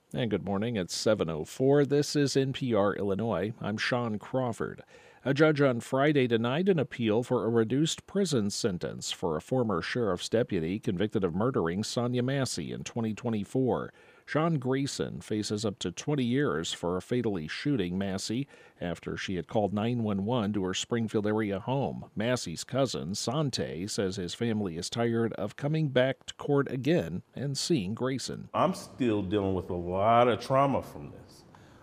And good morning. It's 7:04. This is NPR Illinois. I'm Sean Crawford. A judge on Friday denied an appeal for a reduced prison sentence for a former sheriff's deputy convicted of murdering Sonia Massey in 2024. Sean Grayson faces up to 20 years for fatally shooting Massey after she had called 911 to her Springfield area home. Massey's cousin, Sante, says his family is tired of coming back to court again and seeing Grayson. I'm still dealing with a lot of trauma from this.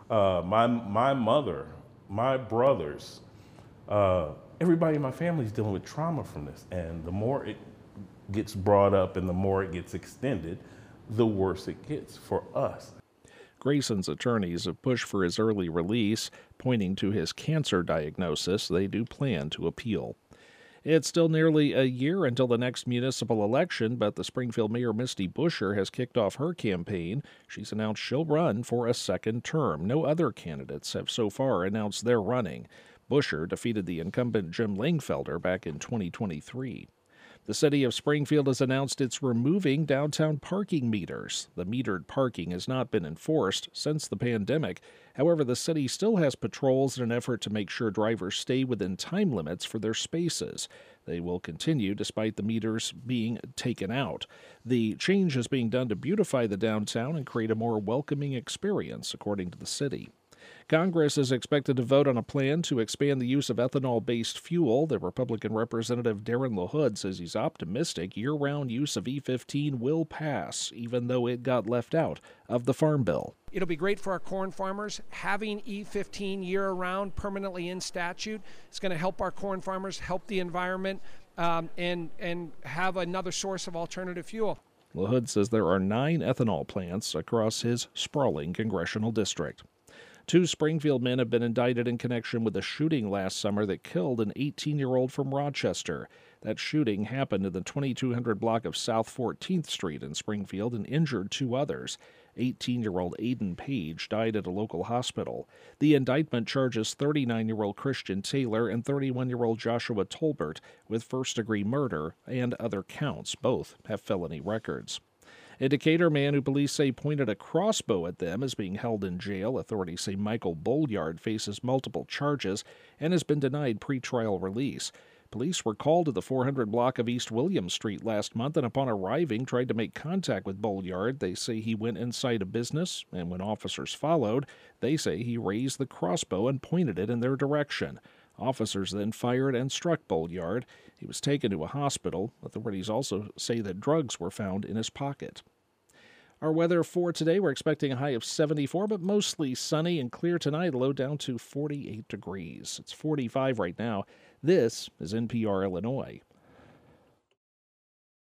My mother, my brothers, everybody in my family is dealing with trauma from this. And the more it gets brought up and the more it gets extended, the worse it gets for us. Grayson's attorneys have pushed for his early release, pointing to his cancer diagnosis. They do plan to appeal. It's still nearly a year until the next municipal election, but the Springfield Mayor Misty Buscher has kicked off her campaign. She's announced she'll run for a second term. No other candidates have so far announced they're running. Buscher defeated the incumbent Jim Langfelder back in 2023. The city of Springfield has announced it's removing downtown parking meters. The metered parking has not been enforced since the pandemic. However, the city still has patrols in an effort to make sure drivers stay within time limits for their spaces. They will continue despite the meters being taken out. The change is being done to beautify the downtown and create a more welcoming experience, according to the city. Congress is expected to vote on a plan to expand the use of ethanol-based fuel. The Republican Representative Darren LaHood says he's optimistic year-round use of E15 will pass, even though it got left out of the Farm Bill. It'll be great for our corn farmers. Having E15 year-round permanently in statute is going to help our corn farmers, help the environment, and have another source of alternative fuel. LaHood says there are 9 ethanol plants across his sprawling congressional district. 2 Springfield men have been indicted in connection with a shooting last summer that killed an 18-year-old from Rochester. That shooting happened in the 2200 block of South 14th Street in Springfield and injured 2 others. 18-year-old Aiden Page died at a local hospital. The indictment charges 39-year-old Christian Taylor and 31-year-old Joshua Tolbert with first-degree murder and other counts. Both have felony records. A Decatur man who police say pointed a crossbow at them is being held in jail. Authorities say Michael Bolyard faces multiple charges and has been denied pretrial release. Police were called to the 400 block of East William Street last month and upon arriving tried to make contact with Bolyard. They say he went inside a business, and when officers followed, they say he raised the crossbow and pointed it in their direction. Officers then fired and struck Bolyard. He was taken to a hospital. Authorities also say that drugs were found in his pocket. Our weather for today, we're expecting a high of 74, but mostly sunny and clear tonight, low down to 48 degrees. It's 45 right now. This is NPR Illinois.